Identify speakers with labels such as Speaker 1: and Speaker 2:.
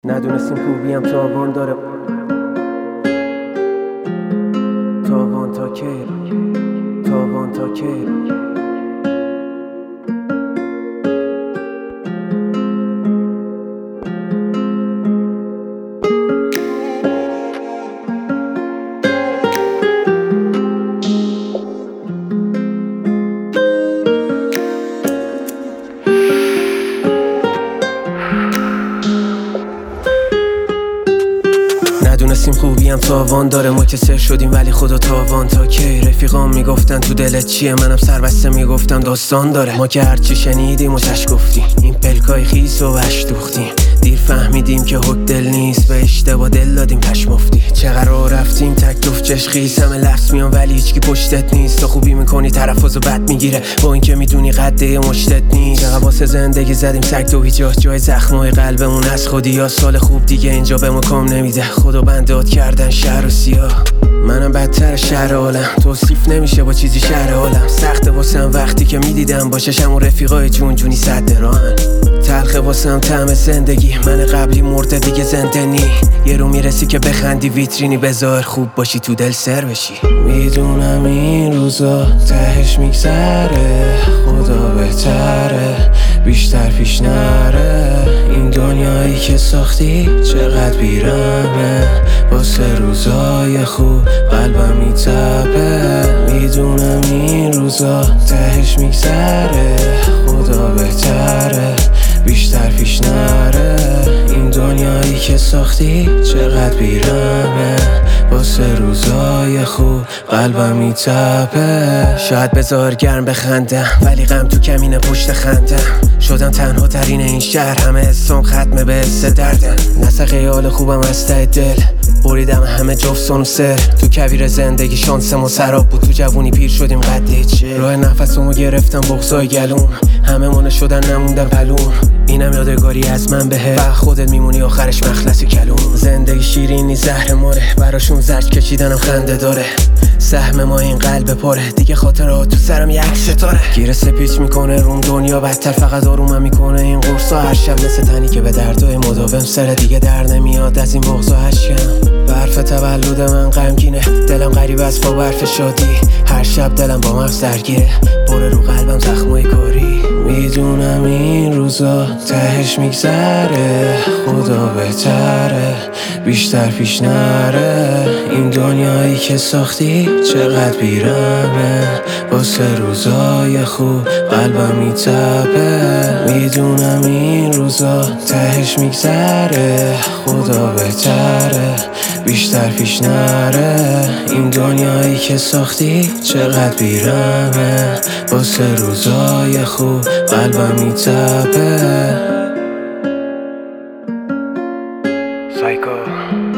Speaker 1: ندونستیم خوبیم تاوان داره. تاوان تا کی؟ تاوان تا کی؟ ندونستیم خوبیم تاوان داره. ما که سر شدیم ولی خدا تاوان تا کی؟ رفیقام میگفتن تو دلت چیه، منم سربسته میگفتم داستان داره. ما که هرچی شنیدیم و چش گفتیم، این پلکای خیس و وش دوختیم. دیر فهمیدیم که حک دل نیست، به اشتباه دل دادیم پشمفتی. چقدر راه رفتیم تک دفت چش خیس، همه لفظ میان ولی هیچکی پشتت نیست. تو خوبی میکنی تلفظ و بد میگیره، با اینکه میدونی قده مشتت نیست. چقدر واسه زندگی زدیم سگ دو هیچ جای زخمای قلبمون از خودی. یا سال خوب دیگه اینجا به ما کام نمیده، خدا بندات کردن شهر و سیاه. منم بدتر شهر عالم، توصیف نمیشه با چیزی شهر عالم. سخته واسم وقتی که میدیدم باششم و رفیقای جون جونی صد راهن. تلخه واسم طعم زندگی، من قبلی مرده دیگه زنده نی. یه رو میرسی که بخندی ویترینی، بذار خوب باشی تو دل سر بشی. میدونم این روزا تهش میگذره، خدا بهتره بیشتر پیش نره. این دنیایی که ساختی چقدر بیرمه، واسه روزای خوب قلبم میتپه. میدونم این روزا تهش میگذره، خدا بهتره بیشتر پیش نره. این دنیایی که ساختی چقدر بیرمه، واسه روزای خوب قلبم میتپه. شاید بذار گرم بخندم ولی غم تو کمینه پشت خندم. شدم تنها ترین این شهر، همه اسم ختمه به حس دردم. نسق خیال خوبم از ته دل، بریدم همه جفت و سر. تو کویر زندگی شانسمو سراب بود، تو جوونی پیر شدیم قده چه. راه نفسمو گرفتم بغضای گلوم، همه مونه شدن نموندم پلوم. اینم یادگاری از من بهه، و خودت میمونی آخرش مخلص کلوم. زندگی شیرینی زهر ماره، براشون زرد کشیدنم خنده داره. سهم ما این قلب پاره، دیگه خاطرات تو سرم یک ستاره. گیره سپیچ میکنه روم دنیا بدتر، فقط آرومم میکنه این قرصا. هر شب مثل تنی که به دردای مداوم سره، دیگه در نمیاد از این بغض و اشکم. برف تولد من غمگینه، دلم غریب است با برف شادی. هر شب دلم با مغز درگیره، بره رو قلبم زخمای کاری. میدونم این روزا تهش میگذره، خدا بهتره بیشتر پیش نره. این دنیایی که ساختی چقدر بیرمه، واسه روزای خوب قلبم میتپه. میدونم این روزا تهش میگذره، خدا بهتره بیشتر پیش نره. این دنیایی که ساختی چقدر بیرمه، واسه روزای خوب قلبم میتپه. سایکو